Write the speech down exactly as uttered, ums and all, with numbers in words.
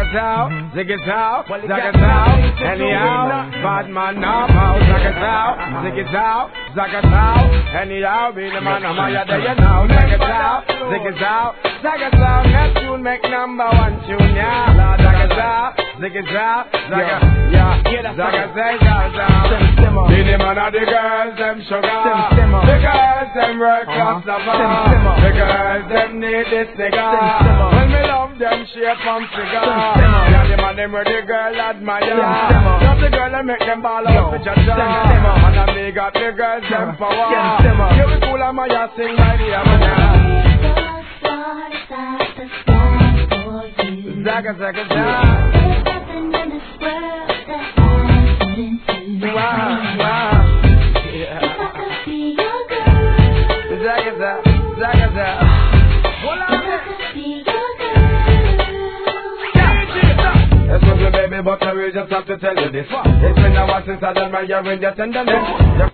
Zagatao, Ziggitao, Zagatao, anyhow, bad man now, Zagatao, Ziggitao, Zagatao, anyhow, be the man of my day now, Zagatao, Ziggitao, Zagatao, next tune make number one tune, yeah, Zagatao, Ziggitao, Zagatao, yeah, Zagatao, Zagatao, be the man of the girls, them sugar, the girls, them world class lover, the girls, them need this nigga, when me love them shape and figure, yeah, the man them where the girl admire, love the girl and make them ball out with your jaw, and I me got the girls them power, here we cool and my sing right here, man. Zaga, zaga, zaga. There's nothing in this world that I wouldn't do. Wow, wow. Yeah. If I could be your girl. Zaga, zaga, zaga, zaga. If I could be your girl. Excuse me, baby, but I will just have to tell you this. It's been a while since I done my year in your tenderness.